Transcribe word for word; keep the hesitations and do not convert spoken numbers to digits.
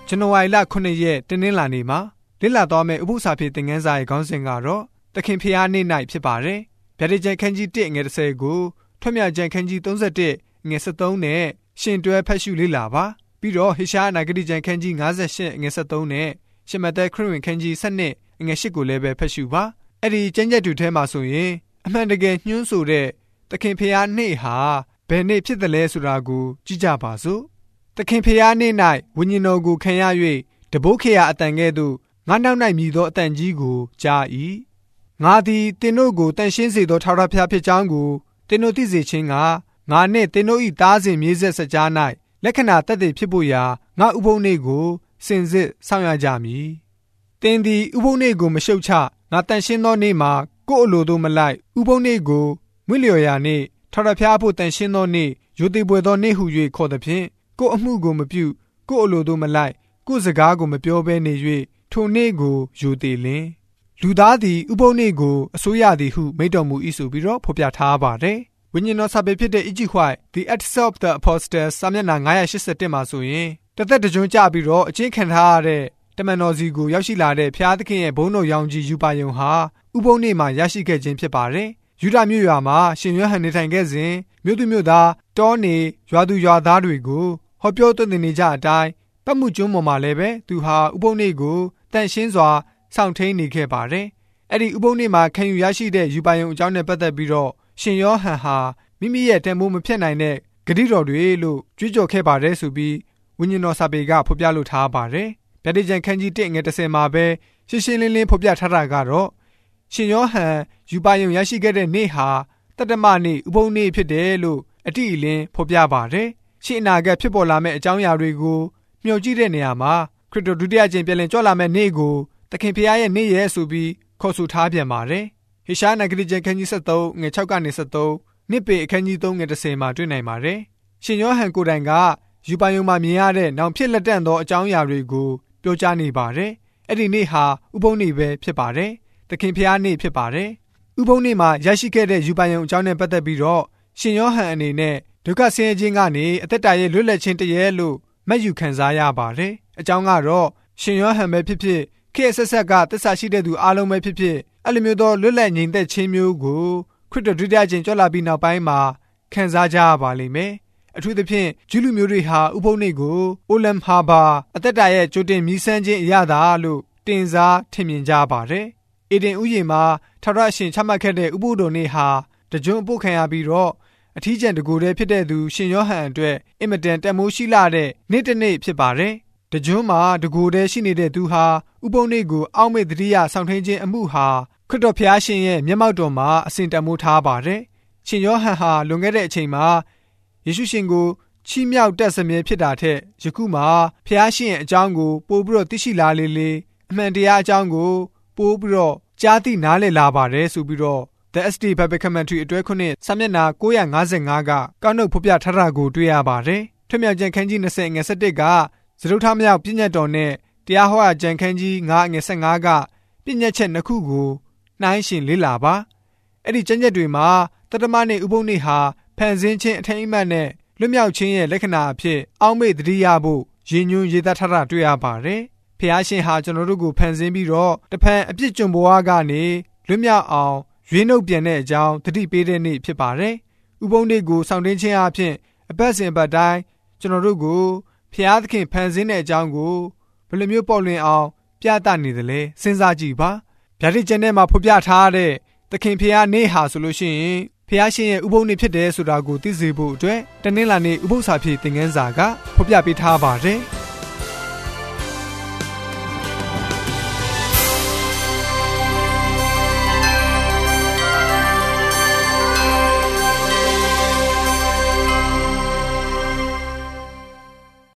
ဇန်နဝါရီလခုနှစ်ရက်တင်းနှင်းလာနေမှာလေ့လာသွားမယ့်ဥပုသ္စာဖြစ်သင်ခန်းစာရဲ့ခေါင်းစဉ်ကတော့သခင်ဖျားနေ့၌ဖြစ်ပါတယ်။ဗျာဒိတ်ကျမ်းခန်းကြီးတစ်ငယ်တစ်ဆယ်ကိုထွတ်မြောက်ကျမ်းခန်းကြီးသုံးဆယ့်တစ်ငယ်ဆယ်သုံးနဲ့ရှင်တွဲဖတ်ရှုလေ့လာပါပြီးတော့ဟေရှာယနာဂတိကျမ်းခန်းကြီးငါးဆယ့်ရှစ်ငယ်ဆယ်သုံးနဲ့ရှမသက်ခရစ်ဝင်ခန်းကြီးဆယ့်နှစ်ငယ်ရှစ်ကိုလည်းပဲဖတ်ရှုပါအဲ့ဒီကျမ်းချက်တွေထဲမှာဆိုရင်အမှန်တကယ်ညွှန်းဆိုတဲ့သခင်ဖျားနေ့ဟာဘယ်နေ့ဖြစ်တယ်လဲဆိုတာကိုကြည့်ကြပါစို့သခင်ဖျားနေ့၌ဝိညာဉ်တော်ကိုခံရ၍တဘိုးခေယအတန်ကဲ့သို့ငါနောက်၌မြည်သောအတန်ကြီးကိုကြား၏ငါသည်သင်တို့ကိုတန်ရှင်းစေသောထာဝရဘုရားဖြစ်ကြောင်းကိုသင်တို့သိစေခြင်းကငါနှင့်သင်တို့၏သားစဉ်မြေးဆက်စကြား၌လက္ခဏာသက်သေဖြစ်ဖို့ရာငါဥပုသ်နေ့ကိုစင်စစ်ဆောင်ရကြမည်သင်သည်ဥပုသ်နေ့ကိုမရှုတ်ချငါတန်ရှင်းသောနေ့မှာကိုယ်အလိုသို့မလိုက်ဥပုသ်နေ့ကိုမွေ့လျော်ရာနေ့ထာဝရဘုရားဖို့တန်ရှင်းသောနေ့ယိုသေပွေသောနေ့ဟု၍ခေါ်သည်ဖြင့်ကိုယ်အမှုကိုမပြုကိုယ်အလိုသို့မလိုက်ကိုယ်စကားကိုမပြောဘဲနေ၍ထိုနေ့ကိုယိုသေလင်လူသားသည်ဥပုသ်နေ့ကိုအစိုးရသည်ဟုမိန့်တော်မူ၏ဆိုပြီးတော့ဖော်ပြထားပါတယ်ဝိညာဉ်တော်စာပေဖြစ်တဲ့ Ejig White The Acts of the Apostles စာမျက်နှာငါးရာရှစ်ဆယ်တစ်မှာဆိုရင်တသက်တကြွကြပြီးတော့အကျဉ်းခံထားရတဲ့တမန်တော်စီကိုရောက်ရှိလာတဲ့ဖျားသခင်ရဲ့ဘုန်းတော်ရောင်ကြီးယူပါယုံဟာဥပုသ်နေ့မှာရရှိခဲ့ခြင်းဖြစ်ပါတယ်ယူဒမြို့ရွာမှာရှင်ယောဟန်နေထိုင်ခဲ့စဉ်မြို့သူမြို့သားတောနေရွာသူရွာသားတွေကိုဟောပြောသွန်သင်နေကြအတိုင်းပတ်မှုကျွန်းပေါ်မှာလည်းပဲသူဟာဥပုသ်နေ့ကိုတန်ရှင်းစွာစောင့်ထိန်နေခဲ့ပါတယ်အဲ့ဒီဥပုသ်နေ့မှာခံယူရရှိတဲ့ယူပါယုံအကြောင်းနဲ့ပတ်သက်ပြီးတော့ရှင်ယောဟန်ဟာမိမိရဲ့တန်ဖိုးမဖြတ်နိုင်တဲ့ဂတိတော်တွေလို့ကြွေးကြော်ခဲ့ပါတယ်ဆိုပြီးဝိညာဉ်တော်စာပေကဖော်ပြလိုထားပါတယ်ဗျာဒိတ်ကျမ်းခန်းကြီးတစ်ငယ်တစ်ဆယ်မှာပဲရှင်းရှင်းလင်းလင်းဖော်ပြထားတာကတော့ရှင်ယောဟန်ယူပါယုံရရှိခဲ့တဲ့နေ့ဟာတတ္တမနေ့ဥပုသ်နေ့ဖြစ်တယ်လို့အတိအလင်းဖော်ပြပါတယ်ရှေ့အနာဂတ်ဖြစ်ပေါ်လာမယ့်အကြောင်းအရာတွေကိုမျှော်ကြည့်တဲ့နေရာမှာခရစ်တော်ဒုတိယကျင့်ပြန်လည်ကြွလာမယ့်နေ့ကိုသခင်ဖျားရဲ့နေ့ရဲ့ဆိုပြီးခေါ်ဆိုထားပြန်ပါတယ်ဟေရှာယနဂတိကျမ်းခန်းကြီးဆက်သုံးငယ်၆ကနေဆက်သုံးနှစ်ပေအခန်းကြီးသုံးငယ်တစ်ဆယ်မှာတွေ့နိုင်ပါတယ်ရှင်ယောဟန်ကိုယ်တိုင်ကယူပါယုံမှာမြင်ရတဲ့နောင်ဖြစ်လက်တန့်သောအကြောင်းအရာတွေကိုပြောကြားနေပါတယ်အဲ့ဒီနေ့ဟာဥပုသ်နေ့ပဲဖြစ်ပါတယ်သခင်ဖျားနေ့ဖြစ်ပါတယ်ဥပုသ်နေ့မှာရရှိခဲ့တဲ့ယူပါယုံအကြောင်းနဲ့ပတ်သက်ပြီးတော့ရှင်ယောဟန်အနေနဲ့ဒုက္ခဆင်းရဲခြင်းကနေအသက်တာရဲ့လွတ်လပ်ခြင်းတည်းရဲ့လို့မှတ်ယူခံစားရပါတယ်အကြောင်းကတော့ရှင်ယောဟန်ပဲဖြစ်ဖြစ်ခေတ်ဆက်ဆက်ကသစ္စာရှိတဲ့သူအားလုံးပဲဖြစ်ဖြစ်အဲ့လိုမျိုးသောလွတ်လပ်ငြိမ်သက်ခြင်းမျိုးကိုခရစ်တော်ဒုတိယကျင့်ကြွလာပြီးနောက်ပိုင်းမှာခံစားကြရပါလိမ့်မယ်အထူးသဖြင့်ဂျူးလူမျိုးတွေဟာဥပုသ်နေ့ကိုအိုလမ်ဟာဘာအသက်တာရဲ့ကြိုတင်မြည်ဆန်းခြင်းအရာသာလို့တင်စားထင်မြင်ကြပါတယ်အေဒင်ဥယျာဉ်မှာထာဝရအရှင်ချမှတ်ခဲ့တဲ့ဥပုသ်တော်နေ့ဟာတကြွအပုတ်ခံရပြီးတော့အထီးကျန်တကူတည်းဖြစ်တဲ့သူရှင်ယောဟန်အတွက်အင်မတန်တန်မိုးရှိလာတဲ့နေ့တစ်နေ့ဖြစ်ပါတယ်တကြွမှာတကူတည်းရှိနေတဲ့သူဟာဥပုသ်နေ့ကိုအောက်မေ့သတိရဆောင်ထိန်ခြင်းအမှုဟာခရစ်တော်ဖျားရှင်ရဲ့မျက်မှောက်တော်မှာအစဉ်တန်မိုးထားပါတယ်ရှင်ယောဟန်ဟာလွန်ခဲ့တဲ့အချိန်မှာယေရှုရှင်ကိုချီးမြှောက်တတ်စမြဲဖြစ်တာထက်ယခုမှာဖျားရှင်ရဲ့အကြောင်းကိုပို့ပြီးတော့သိရှိလာလေလေအမှန်တရားအကြောင်းကိုပို့ပြီးတော့ကြားသိနားလည်လာပါတယ်ဆိုပြီးတော့ The အက်စ် တီ Bible Commentary အတွဲခုနှစ်စာမျက်နှာကိုးရာငါးဆယ်ငါးကကောက်နှုတ်ဖော်ပြထားတာကိုတွေ့ရပါတယ်ထွတ်မြောက်ကျမ်းခန်းကြီး20ငယ်17ကစတုထမြောက်ပြည့်ညတ်တော်နဲ့တရားဟောရာကျမ်းခန်းကြီး9ငယ်15ကပြည့်ညတ်ချက်နှစ်ခုကိုနှိုင်းယှဉ်လေ့လာပါအဲ့ဒီကျမ်းချက်တွေမှာတတ္တမနေ့ဥပုသ်နေ့ဟာဖန်ဆင်းခြင်းအထိမ်းအမှတ်နဲ့လွတ်မြောက်ခြင်းရဲ့လက္ခဏာအဖြစ်အောက်မေ့သတိရဖို့ရည်ညွှန်းရေးသားထားတာတွေ့ရပါတယ်ဖျားရှင်ဟာကျွန်တော်တို့ကိုဖန်ဆင်းပြီးတော့တဖန်အပြစ်ကျွန်ဘဝကနေလွတ်မြောက်အောင်ရွေးနှုတ်ပြန်တဲ့အကြောင်းသတိပေးတဲ့နေ့ဖြစ်ပါတယ်ဥပုသ်နေ့ကိုဆောင်တင်းခြင်းအဖြစ်အပတ်စဉ်ပတ်တိုင်းကျွန်တော်တို့ကိုဖျားသခင်ဖန်ဆင်းတဲ့အကြောင်းကိုဘယ်လိုမျိုးပေါ်လွင်အောင်ပြသနေသလဲစဉ်းစားကြည့်ပါဗျာဒိတ်ကျမ်းထဲမှာဖော်ပြထားတဲ့သခင်ဖျားနေ့ဟာဆိုလို့ရှိရင်ဖျားရှင်ရဲ့ဥပုသ်နေ့ဖြစ်တယ်ဆိုတာကိုသိစေဖို့အတွက်တနင်္လာနေ့ဥပုသ္စာဖြစ်သင်ခန်းစာကဖော်ပြပေးထားပါတယ်